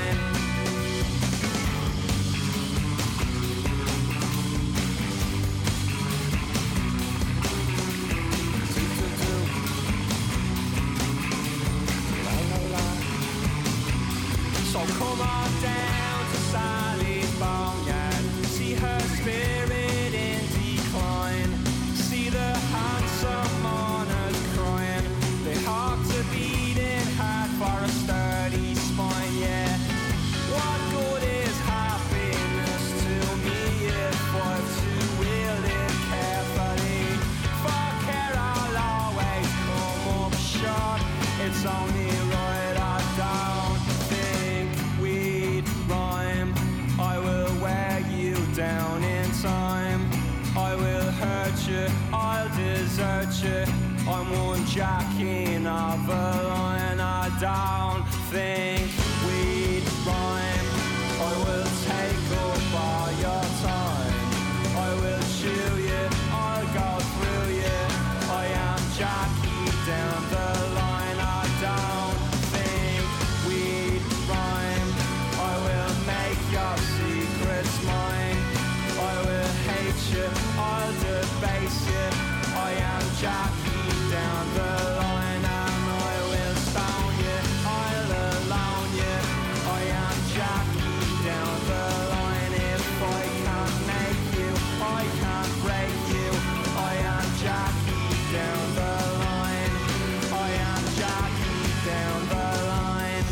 So come on down to Sally's boneyard. See her spirit in decline. See the handsome mourners crying. They have to beat it hard for a sturdy spine, yeah. What good is happiness to me if I'm to wield it carefully? For care I'll always come up short. It's only right I don't think we'd rhyme. I will wear you down in time. I will hurt you, I'll desert you. I'm one Jackie of a line. I don't think we'd rhyme. I will take up all your time. I will chew you, I'll go through you. I am Jackie down the line. I don't think we'd rhyme. I will make your secrets mine. I will hate you, I'll debase you. I am Jackie down the line. And I will stone you, I'll alone you. I am Jackie down the line. If I can't make you, I can't break you. I am Jackie down the line. I am Jackie down the line.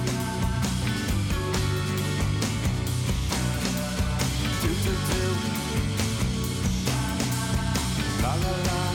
Do do do. La la la.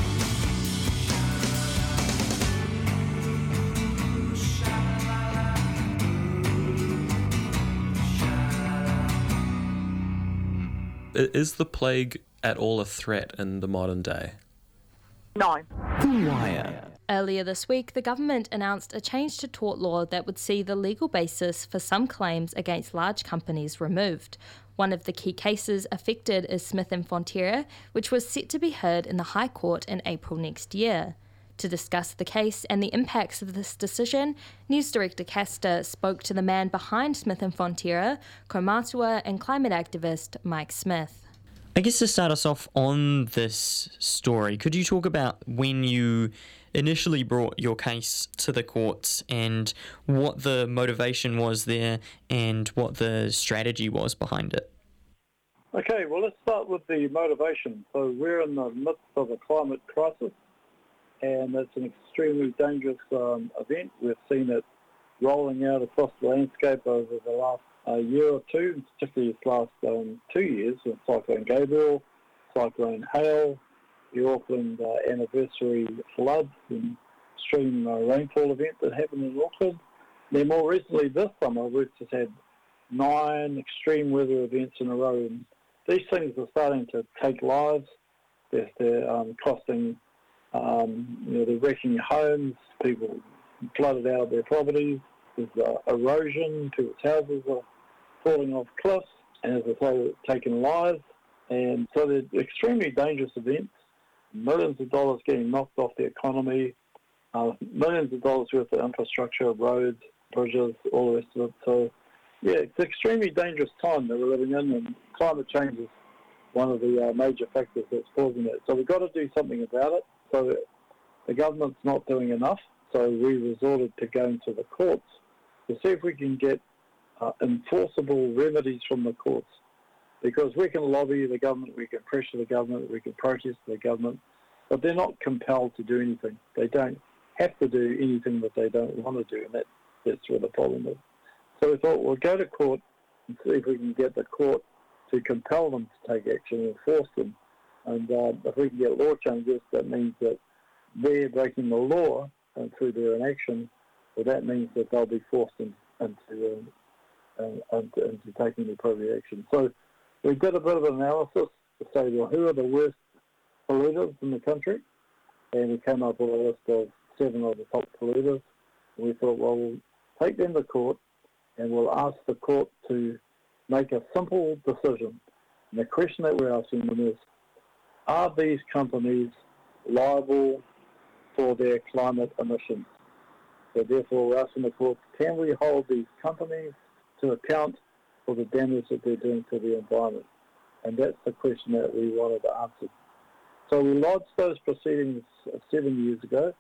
Is the plague at all a threat in the modern day? No. The Wire. Earlier this week, the government announced a change to tort law that would see the legal basis for some claims against large companies removed. One of the key cases affected is Smith and Fonterra, which was set to be heard in the High Court in April next year. To discuss the case and the impacts of this decision, News Director Castor spoke to the man behind Smith and Fonterra, kaumātua and climate activist Mike Smith. I guess to start us off on this story, could you talk about when you initially brought your case to the courts and what the motivation was there and what the strategy was behind it? Okay, well, let's start with the motivation. So we're in the midst of a climate crisis, and it's an extremely dangerous um, event. We've seen it rolling out across the landscape over the last uh, year or two, particularly this last um, two years with Cyclone Gabriel, Cyclone Hale, the Auckland uh, anniversary floods and extreme uh, rainfall event that happened in Auckland. Then more recently this summer, we've just had nine extreme weather events in a row. And these things are starting to take lives. They're, they're um, costing, um, you know, they're wrecking homes, people flooded out of their properties, there's uh, erosion, people's houses are falling off cliffs, and as I say, taking lives. And so they're extremely dangerous events. Millions of dollars getting knocked off the economy, uh, millions of dollars worth of infrastructure, roads, bridges, all the rest of it. So, yeah, it's an extremely dangerous time that we're living in, and climate change is one of the uh, major factors that's causing it. So we've got to do something about it. So the government's not doing enough, so we resorted to going to the courts to see if we can get uh, enforceable remedies from the courts. Because we can lobby the government, we can pressure the government, we can protest the government, but they're not compelled to do anything. They don't have to do anything that they don't want to do, and that, that's where the problem is. So we thought we'll go to court and see if we can get the court to compel them to take action and force them. And uh, if we can get law changes, that means that they're breaking the law and through their inaction, well, that means that they'll be forced in, into, uh, into, into taking the appropriate action. So we did a bit of an analysis to say, well, who are the worst polluters in the country? And we came up with a list of seven of the top polluters. And we thought, well, we'll take them to court and we'll ask the court to make a simple decision. And the question that we're asking them is, are these companies liable for their climate emissions? So therefore, we're asking the court, can we hold these companies to account for the damage that they're doing to the environment? And that's the question that we wanted answered. So we lodged those proceedings seven years ago,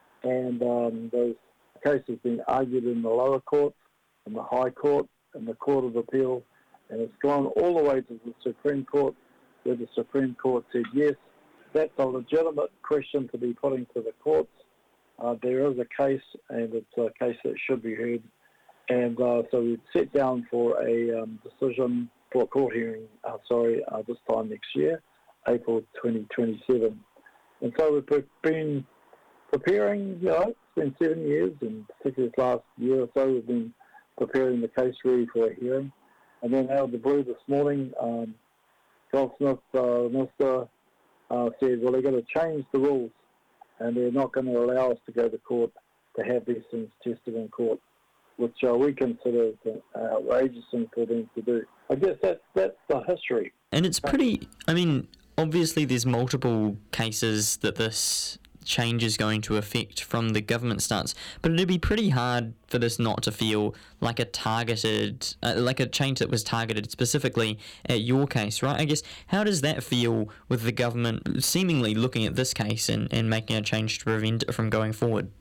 and um, those cases been argued in the lower court, in the High Court, in the Court of Appeal, and it's gone all the way to the Supreme Court, where the Supreme Court said, yes, that's a legitimate question to be putting to the courts. Uh, there is a case, and it's a case that should be heard. And uh, so we sit down for a um, decision for a court hearing, uh, sorry, uh, this time next year, April twenty twenty-seven. And so we've been preparing, you know, it's been seven years, and particularly this last year or so, we've been preparing the case ready for a hearing. And then out of the blue this morning, um, John Smith, uh, Minister, uh, said, well, they're going to change the rules, and they're not going to allow us to go to court to have these things tested in court, which uh, we consider an outrageous thing for them to do. I guess that's, that's the history. And it's pretty, I mean, obviously there's multiple cases that this change is going to affect from the government stance, but it'd be pretty hard for this not to feel like a targeted, uh, like a change that was targeted specifically at your case, right? I guess, how does that feel with the government seemingly looking at this case and, and making a change to prevent it from going forward?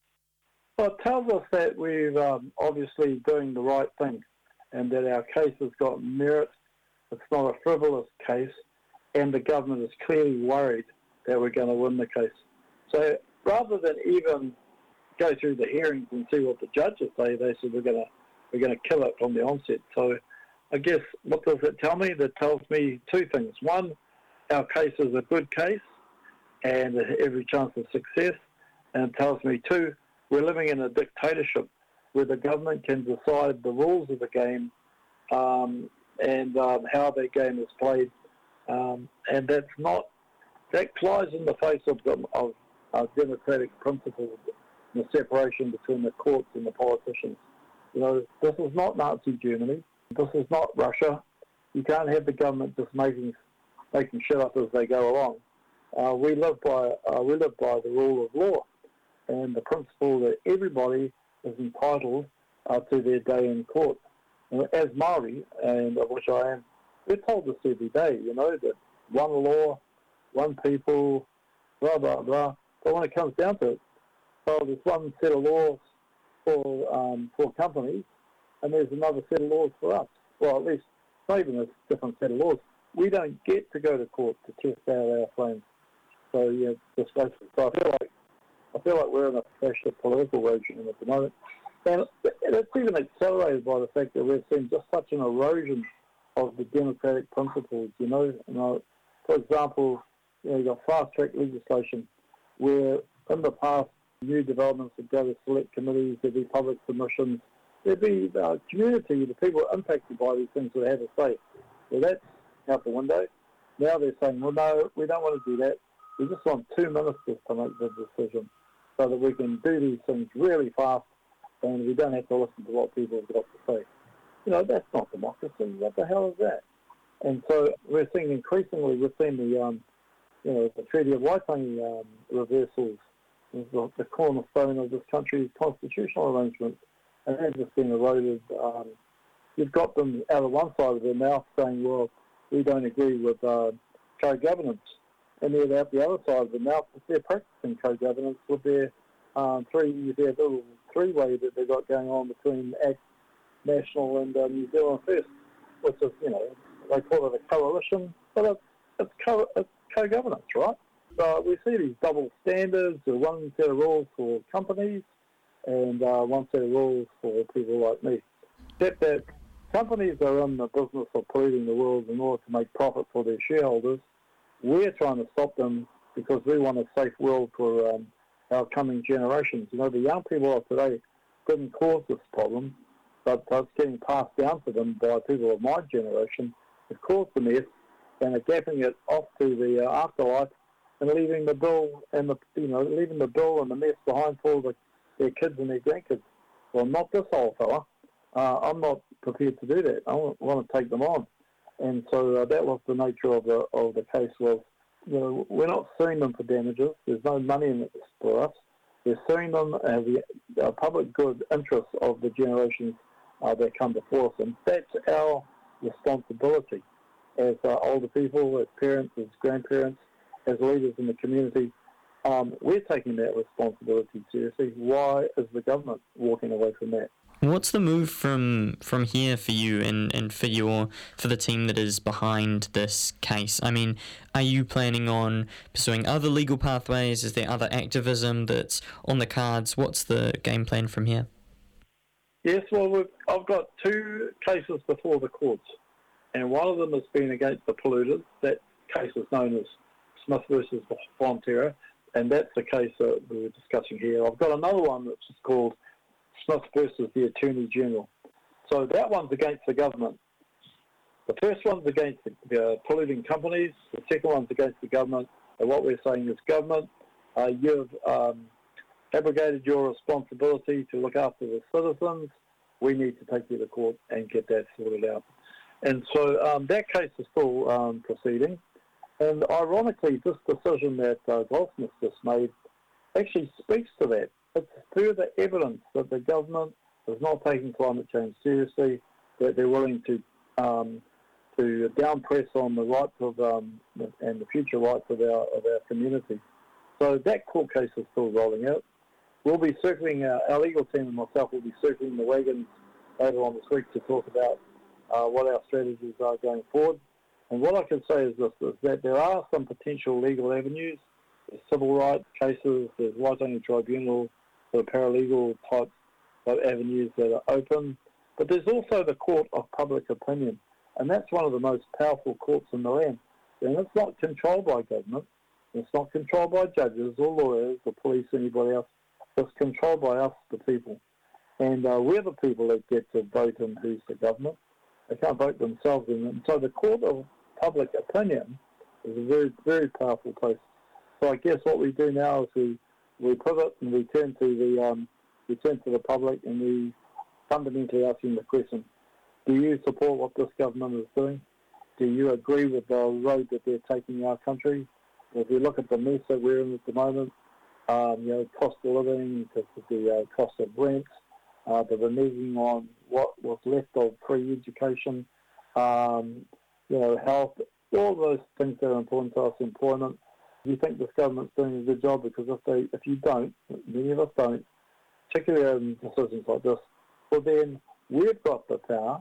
Well, it tells us that we're um, obviously doing the right thing, and that our case has got merit. It's not a frivolous case, and the government is clearly worried that we're going to win the case. So rather than even go through the hearings and see what the judges say, they said we're going to we're going to kill it from the onset. So I guess, what does it tell me? That tells me two things. One, our case is a good case and every chance of success. And it tells me, two, we're living in a dictatorship where the government can decide the rules of the game um, and um, how that game is played. Um, and that's not, that flies in the face of, of uh, democratic principles, the separation between the courts and the politicians. You know, this is not Nazi Germany. This is not Russia. You can't have the government just making making shit up as they go along. Uh, we live by uh, we live by the rule of law, and the principle that everybody is entitled uh, to their day in court. And as Māori, and of which I am, we're told this every day, you know, that one law, one people, blah, blah, blah. But when it comes down to it, so there's one set of laws for um, for companies, and there's another set of laws for us. Well, at least not even a different set of laws. We don't get to go to court to test out our claims. So yeah, just so I feel like I feel like we're in a fascist political regime at the moment, and it's even accelerated by the fact that we've seen just such an erosion of the democratic principles. You know, you know for example, you know, you've got fast track legislation where in the past new developments would go to select committees, there'd be public submissions, there'd be the community, the people impacted by these things would have a say. So that's out the window. Now they're saying, well, no, we don't want to do that. We just want two ministers to make the decision so that we can do these things really fast and we don't have to listen to what people have got to say. You know, that's not democracy. What the hell is that? And so we're seeing increasingly, we're seeing the, um, you know, the Treaty of Waitangi um, reversals, the, the cornerstone of this country's constitutional arrangements, and they've just been eroded. Um, you've got them out of one side of their mouth saying, well, we don't agree with uh, co-governance. And then out the other side of the mouth, they're practicing co-governance with their um, three, their little three-way that they've got going on between ACT, National and uh, New Zealand First, which is, you know, they call it a coalition, but it's, it's, co- it's co-governance, right? So we see these double standards, one set of rules for companies and uh, one set of rules for people like me. Except that companies are in the business of polluting the world in order to make profit for their shareholders. We're trying to stop them because we want a safe world for um, our coming generations. You know, the young people of today didn't cause this problem, but it's getting passed down to them by people of my generation. It caused the mess, and are gapping it off to the uh, afterlife and leaving the bill and the you know leaving the bill and the mess behind for the, their kids and their grandkids. Well, not this old fella. Uh, I'm not prepared to do that. I want, want to take them on. And so uh, that was the nature of the of the case. Was, you know, we're not suing them for damages. There's no money in it for us. We're suing them as the uh, public good interests of the generations uh, that come before us, and that's our responsibility as uh, older people, as parents, as grandparents, as leaders in the community. Um, we're taking that responsibility seriously. Why is the government walking away from that? What's the move from from here for you and, and for your for the team that is behind this case? I mean, are you planning on pursuing other legal pathways? Is there other activism that's on the cards? What's the game plan from here? Yes, well, we've, I've got two cases before the courts, and one of them has been against the polluters. That case is known as Smith versus Fonterra, and that's the case that we were discussing here. I've got another one which is called Smith versus the Attorney General. So that one's against the government. The first one's against the, the polluting companies. The second one's against the government. And what we're saying is, government, uh, you've um, abrogated your responsibility to look after the citizens. We need to take you to court and get that sorted out. And so um, that case is still um, proceeding. And ironically, this decision that uh, Goldsmith just made actually speaks to that. It's further evidence that the government is not taking climate change seriously, that they're willing to um, to down press on the rights of um, and the future rights of our of our community. So that court case is still rolling out. We'll be circling our, our legal team and myself will be circling the wagons later on this week to talk about uh, what our strategies are going forward. And what I can say is this: is that there are some potential legal avenues. There's civil rights cases. There's Waitangi Tribunal. The paralegal type of avenues that are open. But there's also the court of public opinion, and that's one of the most powerful courts in the land. And it's not controlled by government. It's not controlled by judges or lawyers or police or anybody else. It's controlled by us, the people. And uh, we're the people that get to vote in who's the government. They can't vote themselves in. And so the court of public opinion is a very, very powerful place. So I guess what we do now is we We pivot and we turn to the um, we turn to the public and we fundamentally ask them the question: do you support what this government is doing? Do you agree with the road that they're taking our country? If we look at the mess that we're in at the moment, um, you know, cost of living, because of the uh, cost of rent, uh, the reneging on what was left of pre-education, um, you know, health, all those things that are important to us, employment. Do you think this government's doing a good job? Because if they, if you don't, many of us don't, particularly in decisions like this, well then we've got the power,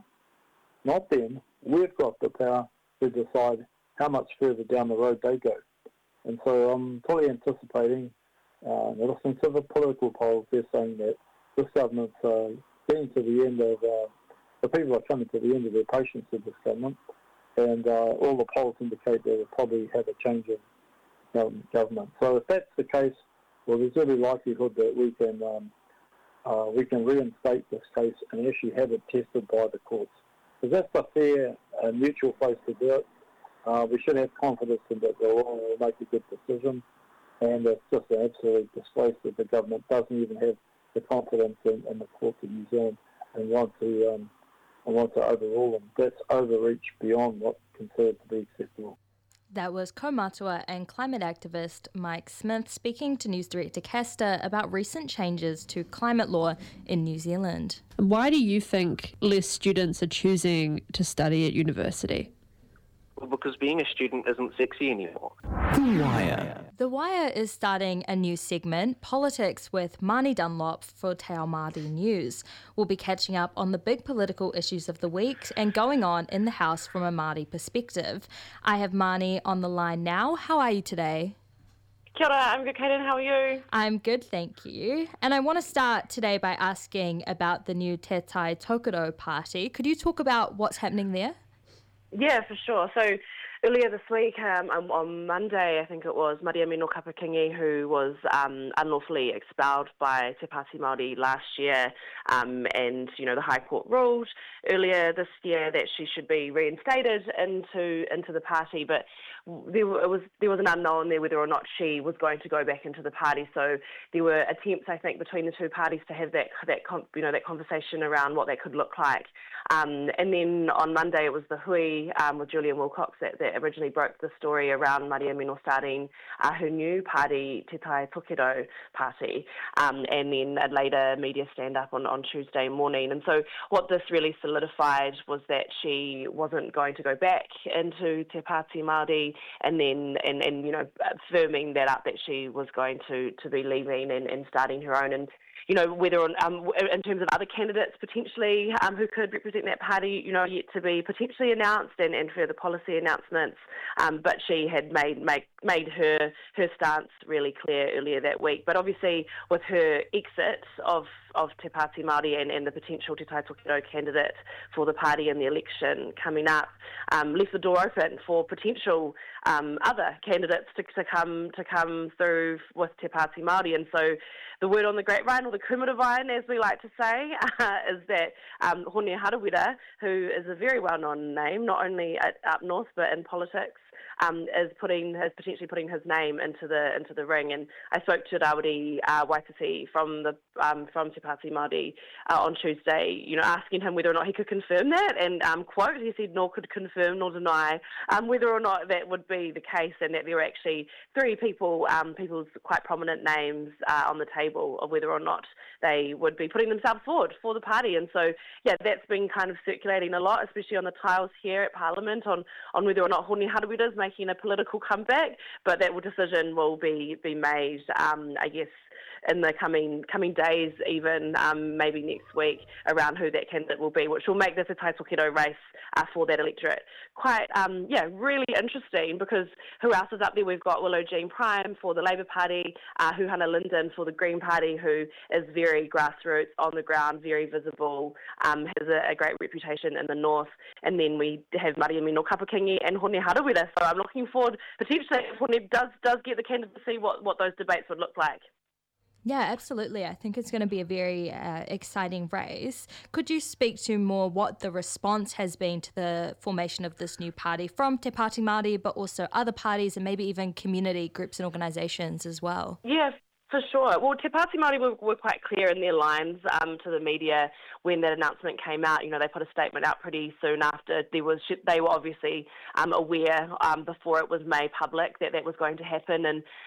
not them, we've got the power to decide how much further down the road they go. And so I'm fully anticipating, uh, listening to the political polls, they're saying that this government's uh, getting to the end of, uh, the people are coming to the end of their patience with this government, and uh, all the polls indicate they will probably have a change of um, government. So if that's the case, well, there's every likelihood that we can um, uh, we can reinstate this case and actually have it tested by the courts. Because that's a fair and neutral place to do it. Uh, we should have confidence in that the law will make a good decision, and it's just an absolute disgrace that the government doesn't even have the confidence in, in the courts of New Zealand and want to um, and want to overrule them. That's overreach beyond what's considered to be acceptable. That was Kaumatua and climate activist Mike Smith speaking to News Director Castor about recent changes to climate law in New Zealand. Why do you think less students are choosing to study at university? Well, because being a student isn't sexy anymore. The Wire. The Wire is starting a new segment, Politics with Marnie Dunlop for Te Ao Māori News. We'll be catching up on the big political issues of the week and going on in the House from a Māori perspective. I have Marnie on the line now. How are you today? Kia ora, I'm good, Kaden. How are you? I'm good, thank you. And I want to start today by asking about the new Te Tai Tokerau party. Could you talk about what's happening there? Yeah, for sure. So earlier this week, um, on Monday, I think it was, Maria Mino Kapakingi, who was um, unlawfully expelled by Te Pāti Māori last year, um, and, you know, the High Court ruled earlier this year that she should be reinstated into into the party, but there was there was an unknown there whether or not she was going to go back into the party. So there were attempts, I think, between the two parties to have that that you know that conversation around what that could look like. Um, and then on Monday it was the Hui um, with Julian Wilcox that, that originally broke the story around Maria Mino starting uh, her new party, Te Tai Tokerau Party, um, and then a later media stand-up on, on Tuesday morning. And so what this really solidified was that she wasn't going to go back into Te Pāti Māori, and then and, and you know firming that up that she was going to, to be leaving and, and starting her own. And you know, whether on, um, in terms of other candidates potentially um, who could represent that party, you know, yet to be potentially announced and, and further policy announcements. Um, but she had made made, made her her stance really clear earlier that week. But obviously, with her exit of of Te Pāti Māori and, and the potential Te Tai Tokerau candidate for the party in the election coming up, um, left the door open for potential um, other candidates to, to come to come through with Te Pāti Māori. And so the word on the grapevine, or the Kumara as we like to say, uh, is that um, Hone Harawira, who is a very well-known name, not only at, up north but in politics, Um, is putting is potentially putting his name into the into the ring. And I spoke to Rawiri uh, Waititi from the um, from Te Pāti Māori uh, on Tuesday, you know, asking him whether or not he could confirm that. And um, quote, he said, "Nor could confirm nor deny um, whether or not that would be the case, and that there were actually three people, um, people's quite prominent names uh, on the table of whether or not they would be putting themselves forward for the party." And so, yeah, that's been kind of circulating a lot, especially on the tiles here at Parliament, on on whether or not Hone Harawira is making a political comeback, but that decision will be be made, um, I guess, in the coming coming days, even um, maybe next week, around who that candidate will be, which will make this a Tai Tokerau race uh, for that electorate. Quite, um, yeah, really interesting, because who else is up there? We've got Willow Jean Prime for the Labour Party, uh, Huhana Linden for the Green Party, who is very grassroots, on the ground, very visible, um, has a, a great reputation in the north. And then we have Maria Mino Kapakingi and Hone Harawira. So I'm looking forward, potentially, if Hone does, does get the candidate, to see what, what those debates would look like. Yeah, absolutely. I think it's going to be a very uh, exciting race. Could you speak to more what the response has been to the formation of this new party from Te Pāti Māori, but also other parties and maybe even community groups and organisations as well? Yeah, for sure. Well, Te Pāti Māori were, were quite clear in their lines um, to the media when that announcement came out. You know, they put a statement out pretty soon after. There was, they were obviously um, aware um, before it was made public that that was going to happen, and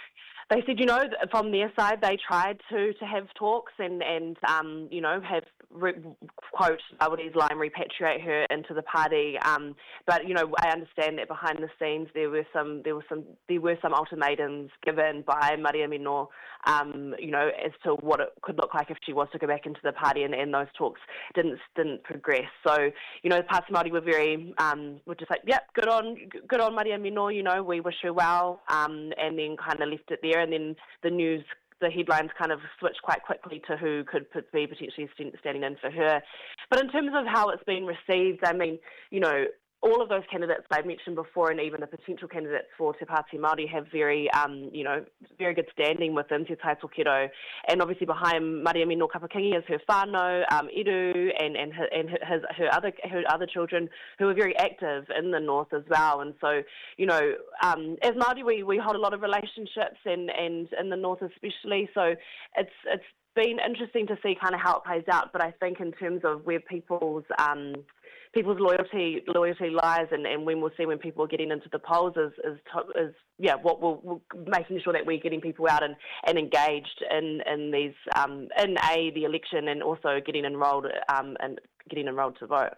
they said, you know, from their side, they tried to, to have talks and, and um, you know, have, re- quote, Awari's line, repatriate her into the party. Um, but, you know, I understand that behind the scenes there were some there were some there were some ultimatums given by Maria Mino, um, you know, as to what it could look like if she was to go back into the party, and, and those talks didn't didn't progress. So, you know, the Pāti Māori were very um, were just like, yep, good on good on Maria Mino, you know, we wish her well, um, and then kind of left it there. And then the news, the headlines kind of switched quite quickly to who could be potentially standing in for her. But in terms of how it's been received, I mean, you know, all of those candidates I mentioned before, and even the potential candidates for Te Pāti Māori, have very, um, you know, very good standing within Te Tai Tokerau. And obviously behind Maria Mino Kapakingi is her whānau, um, Iru, and, and, her, and his, her, other, her other children who are very active in the north as well. And so, you know, um, as Māori, we, we hold a lot of relationships, and, and in the north especially. So it's it's been interesting to see kind of how it plays out. But I think in terms of where people's um, people's loyalty loyalty lies, and, and when we'll see when people are getting into the polls is is, is yeah what we'll, we'll making sure that we're getting people out and, and engaged in in these um, in a the election, and also getting enrolled um, and getting enrolled to vote.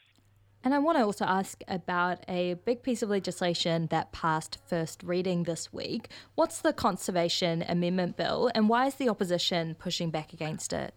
And I want to also ask about a big piece of legislation that passed first reading this week. What's the Conservation Amendment Bill, and why is the opposition pushing back against it?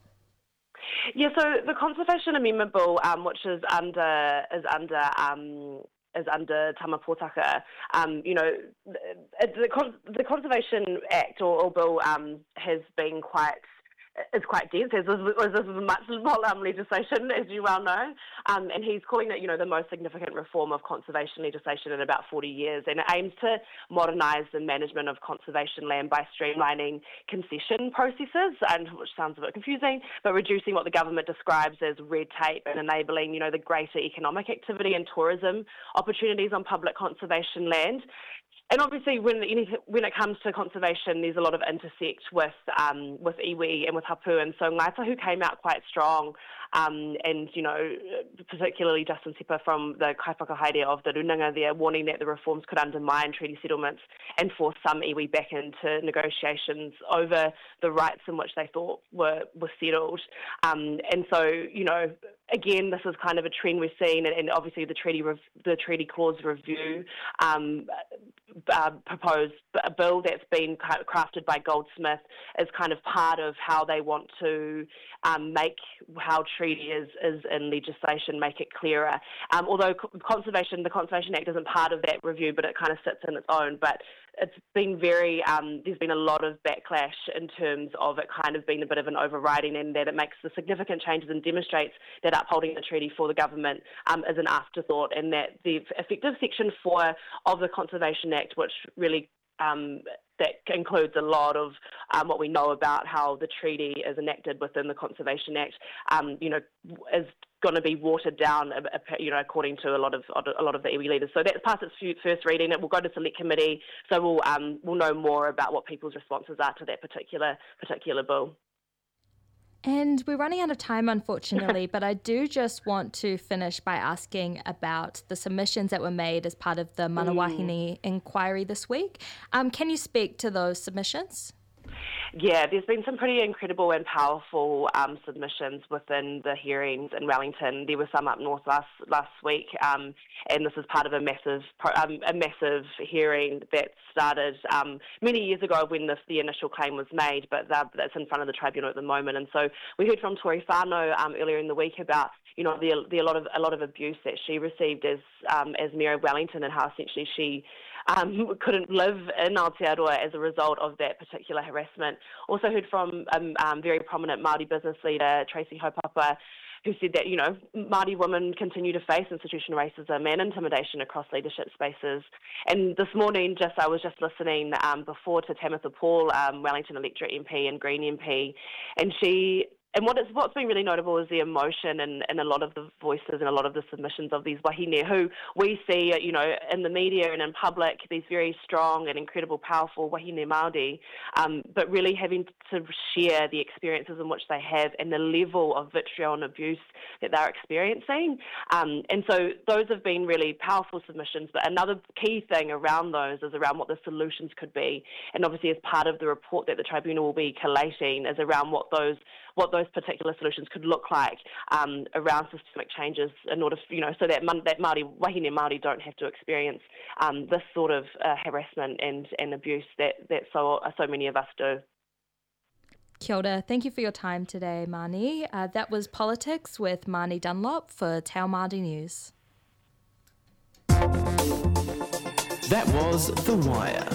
Yeah, so the Conservation Amendment Bill, um, which is under is under um, is under Tama Pōtaka, um, you know, the, the, the Conservation Act or, or Bill um, has been quite is quite dense, as this is much more um, legislation, as you well know, um, and he's calling it, you know, the most significant reform of conservation legislation in about forty years, and it aims to modernise the management of conservation land by streamlining concession processes, and which sounds a bit confusing, but reducing what the government describes as red tape and enabling, you know, the greater economic activity and tourism opportunities on public conservation land. And obviously, when when it comes to conservation, there's a lot of intersect with um, with iwi and with hapu, and so Ngāi Tahu came out quite strong, um, and you know, particularly Justin Tepa from the Kaiwhakahaere of the Runanga there, warning that the reforms could undermine treaty settlements and force some iwi back into negotiations over the rights in which they thought were were settled. Um, and so, you know, again, this is kind of a trend we've seen, and, and obviously the treaty rev- the treaty clause review. Um, Uh, proposed a bill that's been crafted by Goldsmith is kind of part of how they want to um, make how treaty is, is in legislation, make it clearer. Um, although conservation, the Conservation Act isn't part of that review, but it kind of sits in its own. But it's been very, um, there's been a lot of backlash in terms of it kind of being a bit of an overriding, and that it makes the significant changes and demonstrates that upholding the treaty for the government um, is an afterthought, and that the effective Section four of the Conservation Act, which really um, that includes a lot of um, what we know about how the treaty is enacted within the Conservation Act, um, you know, is going to be watered down, you know, according to a lot of a lot of the iwi leaders. So that's past its first reading. It will go to select committee, so we'll um, we'll know more about what people's responses are to that particular particular bill. And we're running out of time, unfortunately, but I do just want to finish by asking about the submissions that were made as part of the Manawahine mm. inquiry this week. Um, can you speak to those submissions? Yeah, there's been some pretty incredible and powerful um, submissions within the hearings in Wellington. There were some up north last last week, um, and this is part of a massive um, a massive hearing that started um, many years ago when the, the initial claim was made, but that's in front of the tribunal at the moment. And so we heard from Tori Whānau um, earlier in the week about, you know, the, the a lot of a lot of abuse that she received as um, as Mayor of Wellington, and how essentially she Um, couldn't live in Aotearoa as a result of that particular harassment. Also heard from um, um, very prominent Māori business leader Tracy Haupapa, who said that, you know, Māori women continue to face institutional racism and intimidation across leadership spaces. And this morning, just I was just listening um, before to Tamitha Paul, um, Wellington electorate M P and Green M P, and she and what is, what's been really notable is the emotion in, in a lot of the voices and a lot of the submissions of these wahine who we see, you know, in the media and in public, these very strong and incredible, powerful wahine Māori, um, but really having to share the experiences in which they have and the level of vitriol and abuse that they're experiencing. Um, and so those have been really powerful submissions, but another key thing around those is around what the solutions could be. And obviously as part of the report that the tribunal will be collating is around what those what those particular solutions could look like um, around systemic changes in order, you know, so that that Māori, wahine Māori don't have to experience um, this sort of uh, harassment and, and abuse that, that so so many of us do. Kia ora. Thank you for your time today, Mani. Uh, that was Politics with Mani Dunlop for Te Ao Māori News. That was The Wire.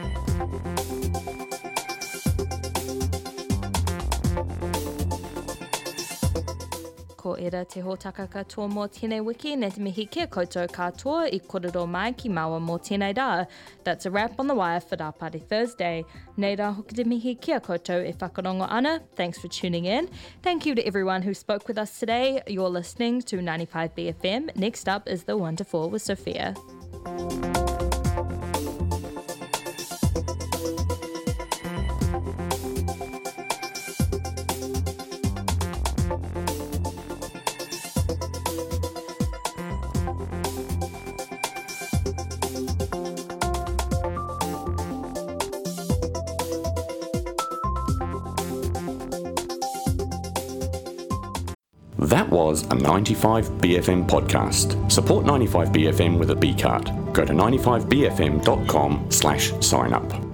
Ko era te hōtaka katoa mō tēnei wiki, ne te mihi kia koutou katoa I korero mai ki maua mō tēnei rā. That's a wrap on The Wire for Rā Party Thursday. Nei rā hoki te mihi kia koutou e whakarongo ana. Thanks for tuning in. Thank you to everyone who spoke with us today. You're listening to ninety-five B F M. Next up is The One to Four with Sophia. That was a ninety-five B F M podcast. Support ninety-five B F M with a B card. Go to ninety-five B F M dot com slash sign up.